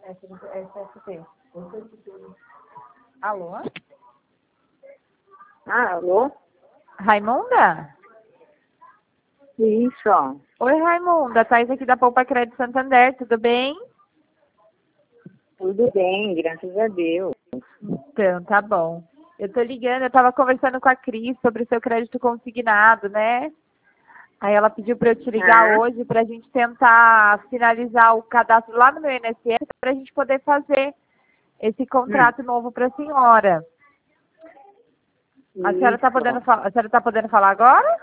SFP. Alô? Alô? Raimunda? Isso. Oi, Raimunda. Thaís aqui da Poupa Crédito Santander, tudo bem? Tudo bem, graças a Deus. Então, tá bom. Eu tô ligando, eu tava conversando com a Cris sobre o seu crédito consignado, né? Aí ela pediu para eu te ligar hoje pra gente tentar finalizar o cadastro lá no meu INSS pra gente poder fazer esse contrato novo pra senhora. A senhora tá podendo falar agora?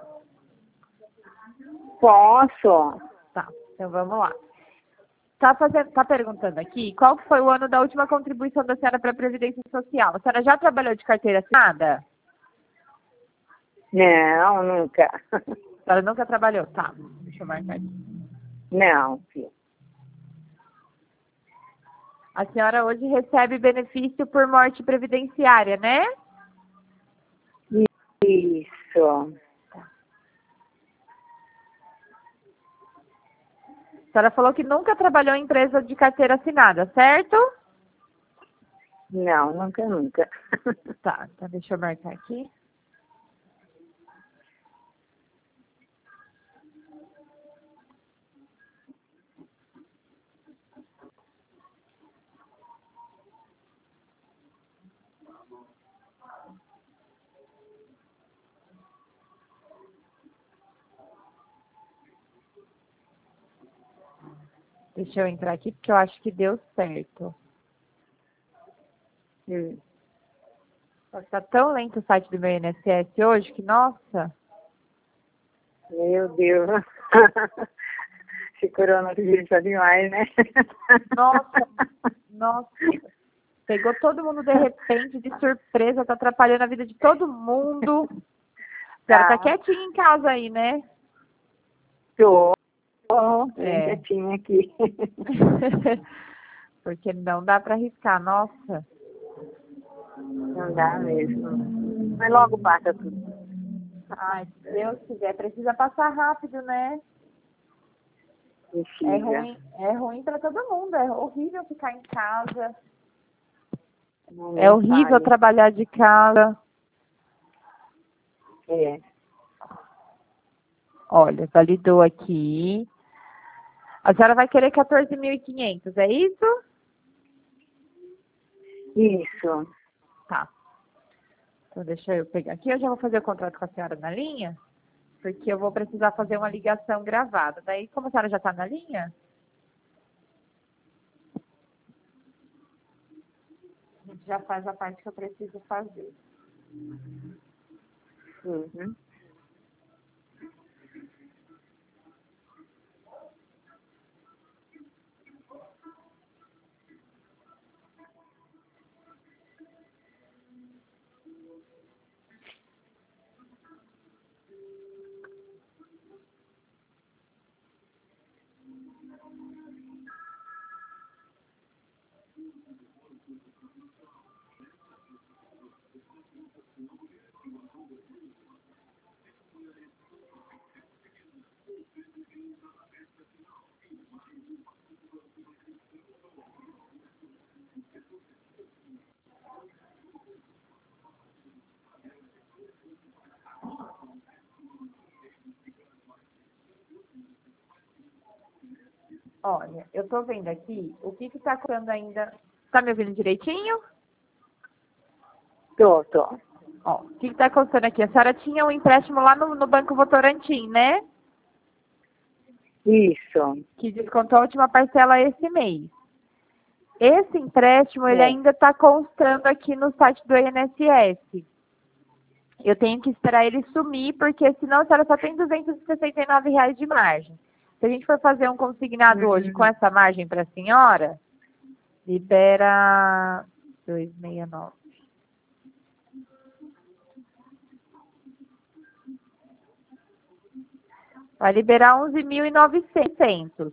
Posso? Tá, então vamos lá. Tá perguntando aqui qual que foi o ano da última contribuição da senhora para a Previdência Social. A senhora já trabalhou de carteira assinada? Não, nunca. A senhora nunca trabalhou? Tá, deixa eu marcar aqui. Não, filho. A senhora hoje recebe benefício por morte previdenciária, né? Isso. A senhora falou que nunca trabalhou em empresa de carteira assinada, certo? Não, nunca. Tá, então deixa eu marcar aqui. Deixa eu entrar aqui porque eu acho que deu certo. Só que tá tão lento o site do meu INSS hoje que, nossa. Meu Deus. Esse coronavírus tá demais, né? Nossa. Pegou todo mundo de repente, de surpresa, tá atrapalhando a vida de todo mundo. A senhora tá quietinha em casa aí, né? Tô. Bem quietinha aqui. Porque não dá pra arriscar, nossa. Não dá mesmo. Mas logo passa tudo. Ai, se Deus quiser, precisa passar rápido, né? É ruim pra todo mundo, é horrível ficar em casa. É horrível trabalhar de casa. Olha, validou aqui. A senhora vai querer 14.500, é isso? Isso. Tá. Então deixa eu pegar aqui, eu já vou fazer o contrato com a senhora na linha, porque eu vou precisar fazer uma ligação gravada. Daí, como a senhora já está na linha, a gente já faz a parte que eu preciso fazer. Olha, eu tô vendo aqui, o que que tá custando ainda... Tá me ouvindo direitinho? Tô. Ó, o que que tá custando aqui? A senhora tinha um empréstimo lá no Banco Votorantim, né? Isso. Que descontou a última parcela esse mês. Esse empréstimo, ele ainda está constando aqui no site do INSS. Eu tenho que esperar ele sumir, porque senão a senhora só tem R$ 269 de margem. Se a gente for fazer um consignado hoje com essa margem para a senhora, libera 269. Vai liberar 11.900.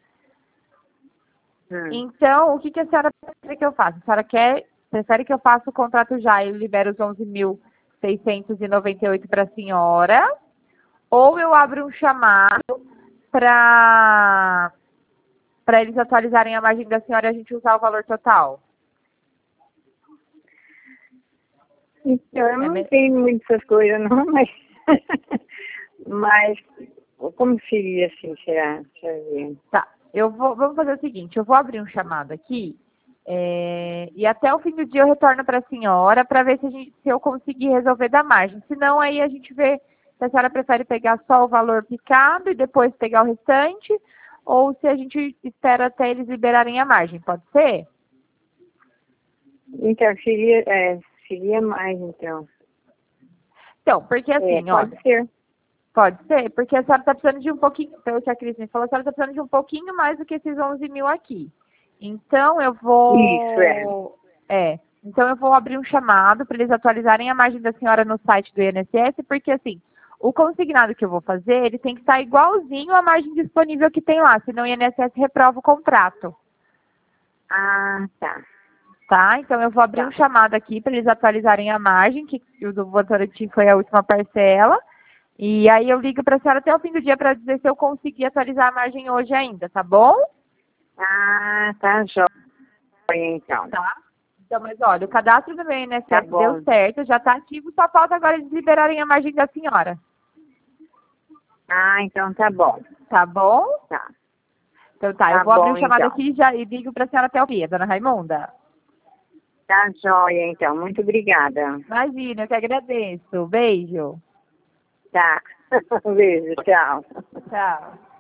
Então, o que a senhora prefere que eu faça? A senhora prefere que eu faça o contrato já e eu libero os 11.698 para a senhora? Ou eu abro um chamado para para eles atualizarem a margem da senhora e a gente usar o valor total? Então, eu não tenho muitas coisas não, mas, mas como seria assim, será? Deixa eu ver. Tá, vamos fazer o seguinte, eu vou abrir um chamado aqui, e até o fim do dia eu retorno para a senhora para ver se eu conseguir resolver da margem. Se não, aí a gente vê se a senhora prefere pegar só o valor picado e depois pegar o restante, ou se a gente espera até eles liberarem a margem, pode ser? Então, seria mais, então. Então, porque assim, ó. Pode ser. Pode ser, porque a senhora está precisando de um pouquinho, pelo que a Cris me falou, a senhora está precisando de um pouquinho mais do que esses 11 mil aqui. Então, eu vou... Isso, Então, eu vou abrir um chamado para eles atualizarem a margem da senhora no site do INSS, porque, assim, o consignado que eu vou fazer, ele tem que estar igualzinho à margem disponível que tem lá, senão o INSS reprova o contrato. Ah, tá. Tá? Então, eu vou abrir um chamado aqui para eles atualizarem a margem, que o do Votorantim foi a última parcela. E aí eu ligo para a senhora até o fim do dia para dizer se eu consegui atualizar a margem hoje ainda, tá bom? Ah, tá jóia, então. Tá. Então, mas olha, o cadastro do meu INSS Tá bom. deu certo, já está ativo, só falta agora eles liberarem a margem da senhora. Ah, então tá bom. Tá bom? Tá. Então tá, Tá eu vou abrir bom, o chamado então. aqui e ligo para a senhora até o dia, dona Raimunda. Tá jóia, então. Muito obrigada. Imagina, eu que agradeço. Beijo. Tá. Beijo, tchau. Tchau.